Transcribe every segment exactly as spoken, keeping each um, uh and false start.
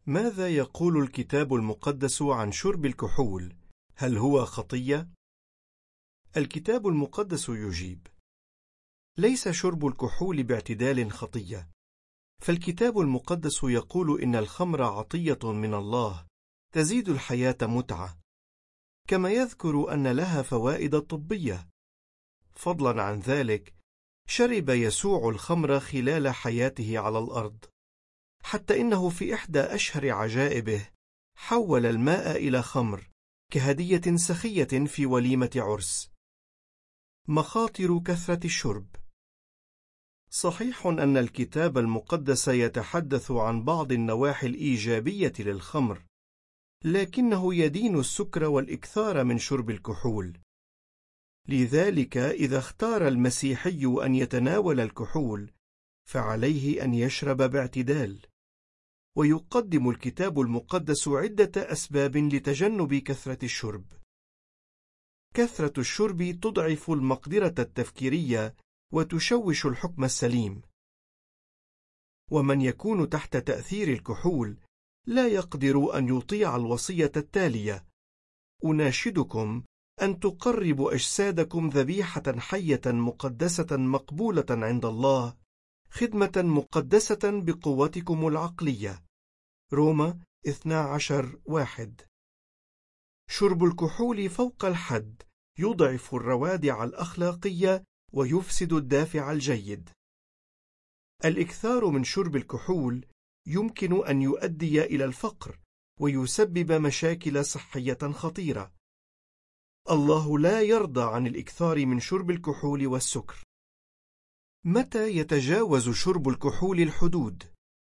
ماذا يقول الكتاب المقدس عن شرب الكحول؟ هل هو خطية؟ الكتاب المقدس يجيب: ليس شرب الكحول باعتدال خطية، فالكتاب المقدس يقول إن الخمر عطية من الله تزيد الحياة متعة، كما يذكر أن لها فوائد طبية. فضلا عن ذلك، شرب يسوع الخمر خلال حياته على الأرض، حتى إنه في إحدى أشهر عجائبه حول الماء إلى خمر كهدية سخية في وليمة عرس. مخاطر كثرة الشرب. صحيح أن الكتاب المقدس يتحدث عن بعض النواحي الإيجابية للخمر، لكنه يدين السكر والإكثار من شرب الكحول. لذلك إذا اختار المسيحي أن يتناول الكحول، فعليه أن يشرب باعتدال. ويقدم الكتاب المقدس عدة أسباب لتجنب كثرة الشرب. كثرة الشرب تضعف المقدرة التفكيرية وتشوش الحكم السليم. ومن يكون تحت تأثير الكحول لا يقدر أن يطيع الوصية التالية: أناشدكم أن تقربوا أجسادكم ذبيحة حية مقدسة مقبولة عند الله، خدمة مقدسة بقوتكم العقلية. روما اثني عشر واحد. شرب الكحول فوق الحد يضعف الروادع الأخلاقية ويفسد الدافع الجيد. الإكثار من شرب الكحول يمكن أن يؤدي إلى الفقر ويسبب مشاكل صحية خطيرة. الله لا يرضى عن الإكثار من شرب الكحول والسكر. متى يتجاوز شرب الكحول الحدود؟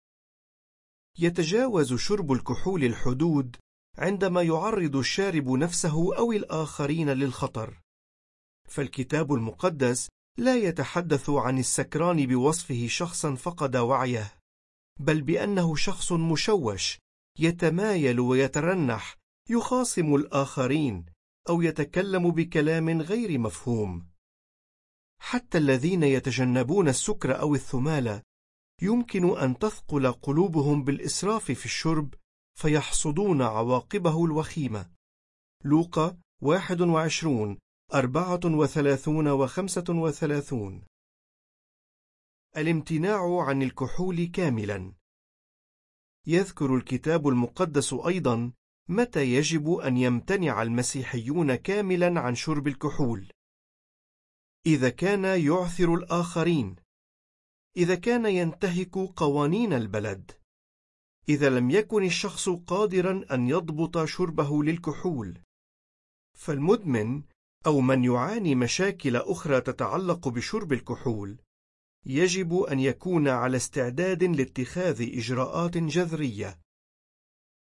يتجاوز شرب الكحول الحدود عندما يعرض الشارب نفسه أو الآخرين للخطر. فالكتاب المقدس لا يتحدث عن السكران بوصفه شخصا فقد وعيه، بل بأنه شخص مشوش يتمايل ويترنح، يخاصم الآخرين أو يتكلم بكلام غير مفهوم. حتى الذين يتجنبون السكر أو الثمال يمكن أن تثقل قلوبهم بالإسراف في الشرب فيحصدون عواقبه الوخيمة. لوقا واحد وعشرون أربعة وثلاثون وخمسة وثلاثون. الامتناع عن الكحول كاملا. يذكر الكتاب المقدس أيضا متى يجب أن يمتنع المسيحيون كاملا عن شرب الكحول: إذا كان يعثر الآخرين، إذا كان ينتهك قوانين البلد، إذا لم يكن الشخص قادرا أن يضبط شربه للكحول. فالمدمن أو من يعاني مشاكل أخرى تتعلق بشرب الكحول يجب أن يكون على استعداد لاتخاذ إجراءات جذرية.